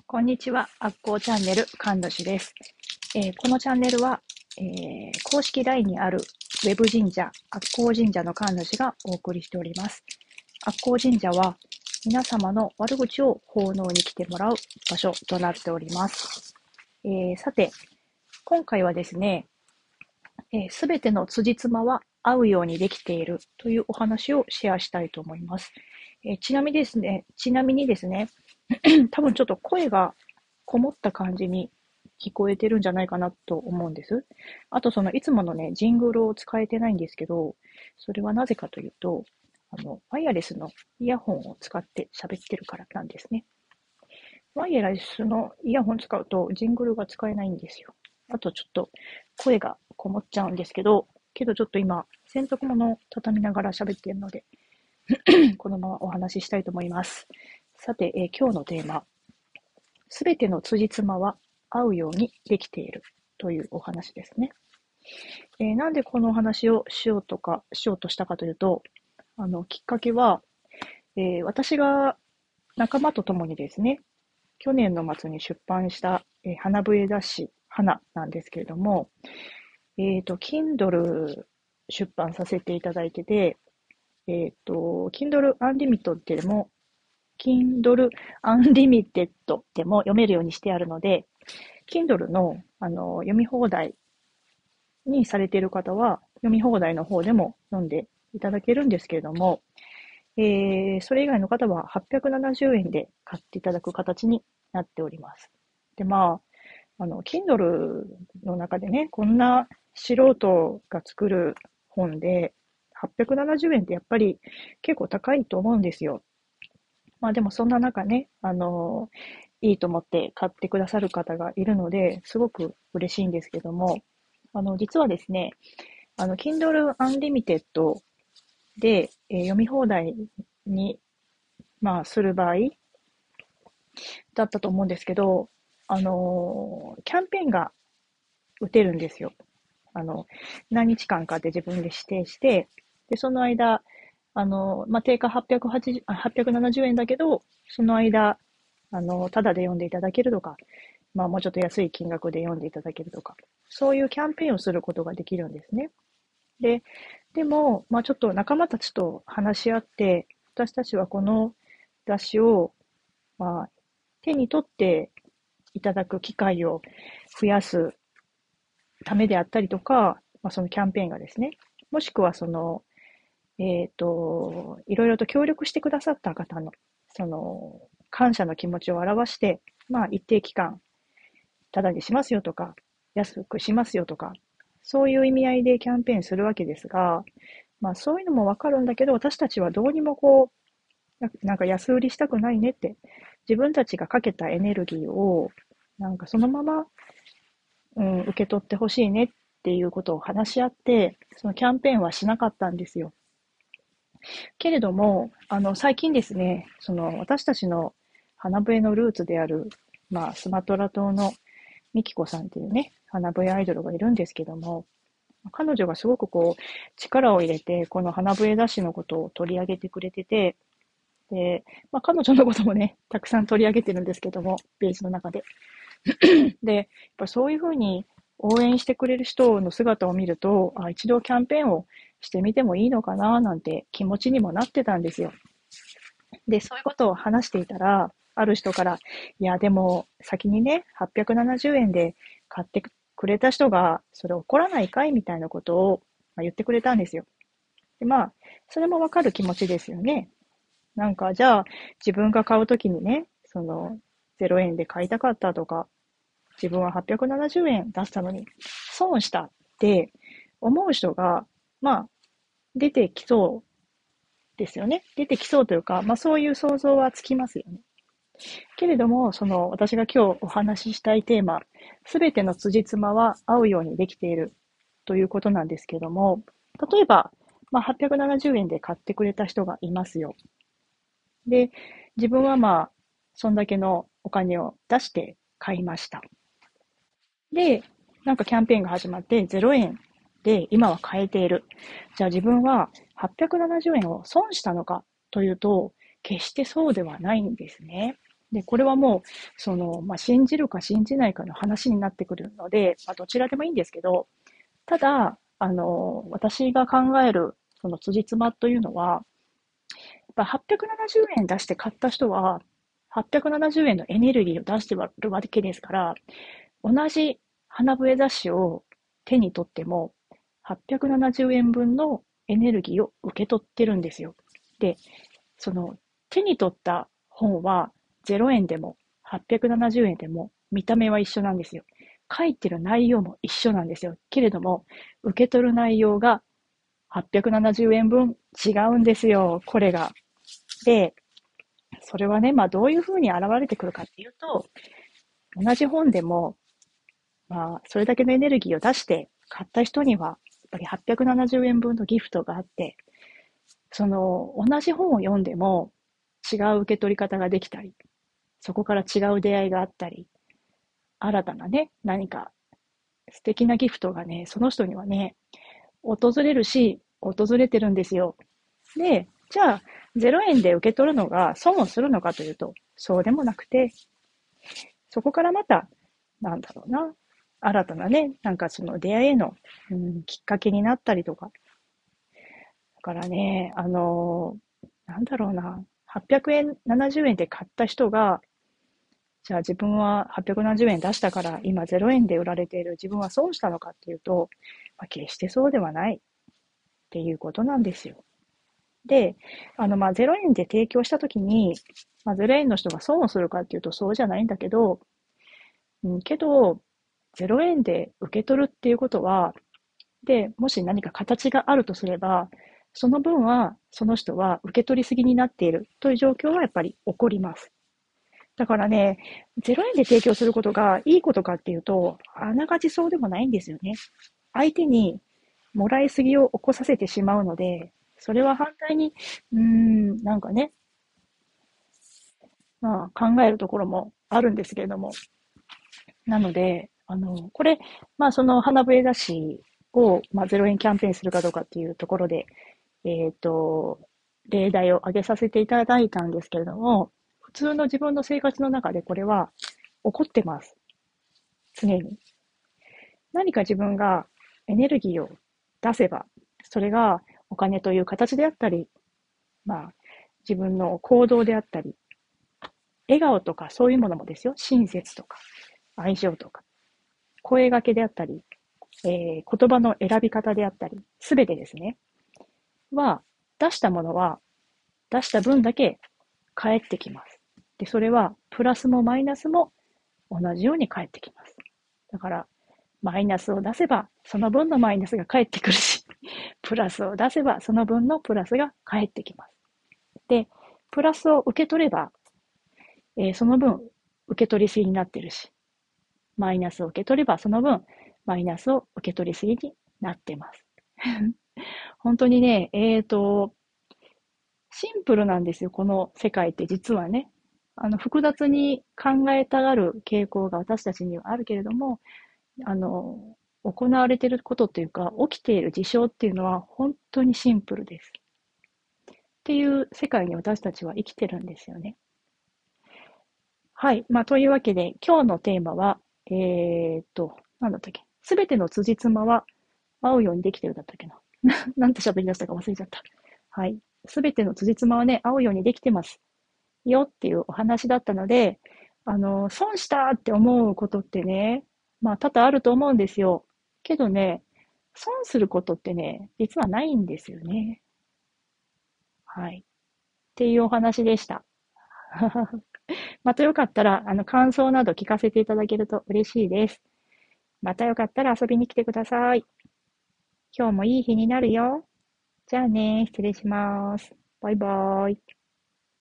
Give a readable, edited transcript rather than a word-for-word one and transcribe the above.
こんにちは、アッコーチャンネル神主です。このチャンネルは、公式 LINE にあるウェブ神社、アッコー神社の神主がお送りしております。アッコー神社は皆様の悪口を奉納に来てもらう場所となっております。さて、今回はですね、すべての辻褄は合うようにできているというお話をシェアしたいと思います。ちなみにですね、多分ちょっと声がこもった感じに聞こえてるんじゃないかなと思うんです。あといつものね、ジングルを使えてないんですけど、それはなぜかというと、ワイヤレスのイヤホンを使って喋ってるからなんですね。ワイヤレスのイヤホン使うとジングルが使えないんですよ。あとちょっと声がこもっちゃうんですけどちょっと今、洗濯物を畳みながら喋っているので、このままお話ししたいと思います。さて、今日のテーマ、すべての辻褄は合うようにできているというお話ですね。なんでこのお話をしようとしたかというと、きっかけは、私が仲間と共にですね、去年の末に出版した、花笛雑誌、花なんですけれども、Kindle 出版させていただいてて、Kindle Unlimited でも、Kindle Unlimited でも読めるようにしてあるので、Kindle の、読み放題にされている方は、読み放題の方でも読んでいただけるんですけれども、それ以外の方は870円で買っていただく形になっております。で、Kindle の中でね、こんな素人が作る本で、870円ってやっぱり結構高いと思うんですよ。でもそんな中ね、いいと思って買ってくださる方がいるので、すごく嬉しいんですけども、実はですね、Kindle Unlimited で、読み放題に、する場合だったと思うんですけど、キャンペーンが打てるんですよ。何日間かで自分で指定して、で、その間、定価870円だけど、その間、ただで読んでいただけるとか、もうちょっと安い金額で読んでいただけるとか、そういうキャンペーンをすることができるんですね。でも、ちょっと仲間たちと話し合って、私たちはこの雑誌を、まあ、手に取っていただく機会を増やすためであったりとか、そのキャンペーンがですね、もしくはいろいろと協力してくださった方の、感謝の気持ちを表して、一定期間、ただにしますよとか、安くしますよとか、そういう意味合いでキャンペーンするわけですが、そういうのもわかるんだけど、私たちはどうにもなんか安売りしたくないねって、自分たちがかけたエネルギーを、なんかそのまま、受け取ってほしいねっていうことを話し合って、そのキャンペーンはしなかったんですよ。けれども、最近ですね、私たちの花笛のルーツである、スマトラ島のミキコさんっていうね、花笛アイドルがいるんですけども、彼女がすごく力を入れて、この花笛雑誌のことを取り上げてくれてて、で、彼女のこともね、たくさん取り上げてるんですけども、ページの中で。で、やっぱそういうふうに応援してくれる人の姿を見ると、一度キャンペーンをしてみてもいいのかななんて気持ちにもなってたんですよ。で、そういうことを話していたら、ある人から、いや、でも先にね、870円で買ってくれた人が、それ怒らないかいみたいなことを言ってくれたんですよ。で、それもわかる気持ちですよね。なんか、じゃあ、自分が買うときにね、0円で買いたかったとか、自分は870円出したのに、損したって思う人が、出てきそうですよね。出てきそうというか、そういう想像はつきますよね。けれども、私が今日お話ししたいテーマ、すべての辻褄は合うようにできているということなんですけども、例えば、870円で買ってくれた人がいますよ。で、自分はそんだけのお金を出して買いました。で、なんかキャンペーンが始まって0円で今は買えている。じゃあ自分は870円を損したのかというと、決してそうではないんですね。 で、これはもう、信じるか信じないかの話になってくるので、どちらでもいいんですけど、ただ、私が考える、その辻褄というのは、やっぱ870円出して買った人は、870円のエネルギーを出してるわけですから、同じ花笛雑誌を手に取っても、870円分のエネルギーを受け取ってるんですよ。で、その手に取った本は0円でも870円でも見た目は一緒なんですよ。書いてる内容も一緒なんですよ。けれども、受け取る内容が870円分違うんですよ、これが。で、それはね、どういうふうに現れてくるかっていうと、同じ本でも、それだけのエネルギーを出して買った人には、やっぱり870円分のギフトがあって、同じ本を読んでも違う受け取り方ができたり、そこから違う出会いがあったり、新たなね、何か素敵なギフトがね、その人にはね、訪れるし、訪れてるんですよ。で、じゃあ、0円で受け取るのが損をするのかというと、そうでもなくて、そこからまた、なんだろうな、新たなね、なんかその出会いへの、きっかけになったりとか。だからね、なんだろうな、800円、70円で買った人が、じゃあ自分は870円出したから今0円で売られている自分は損したのかっていうと、決してそうではないっていうことなんですよ。で、0円で提供したときに、0円の人が損をするかっていうとそうじゃないんだけど、けど、0円で受け取るっていうことは、で、もし何か形があるとすれば、その分は、その人は受け取りすぎになっているという状況はやっぱり起こります。だからね、0円で提供することがいいことかっていうと、あながちそうでもないんですよね。相手にもらいすぎを起こさせてしまうので、それは反対に、なんかね、考えるところもあるんですけれども。なので、これ、その花笛雑誌を、0円キャンペーンするかどうかっていうところで、えっと、例題を挙げさせていただいたんですけれども、普通の自分の生活の中でこれは起こってます。常に。何か自分がエネルギーを出せば、それがお金という形であったり、自分の行動であったり、笑顔とかそういうものもですよ。親切とか、愛情とか、声掛けであったり、言葉の選び方であったり、すべてですね。は、出したものは、出した分だけ返ってきます。で、それは、プラスもマイナスも同じように返ってきます。だから、マイナスを出せば、その分のマイナスが返ってくるし、プラスを出せば、その分のプラスが返ってきます。で、プラスを受け取れば、その分、受け取りすぎになってるし、マイナスを受け取れば、その分、マイナスを受け取りすぎになってます。本当にね、シンプルなんですよ、この世界って実はね。複雑に考えたがる傾向が私たちにはあるけれども、行われていることっていうか、起きている事象っていうのは本当にシンプルです。っていう世界に私たちは生きてるんですよね。はい。というわけで、今日のテーマは、なんだったっけ。すべての辻褄は合うようにできてるだったっけな。なんて喋り出したか忘れちゃった。はい。すべての辻褄はね、合うようにできてますよっていうお話だったので、損したって思うことってね、多々あると思うんですよ。けどね、損することってね、実はないんですよね。はい。っていうお話でした。またよかったら、感想など聞かせていただけると嬉しいです。またよかったら遊びに来てください。今日もいい日になるよ。じゃあね、失礼します。バイバーイ。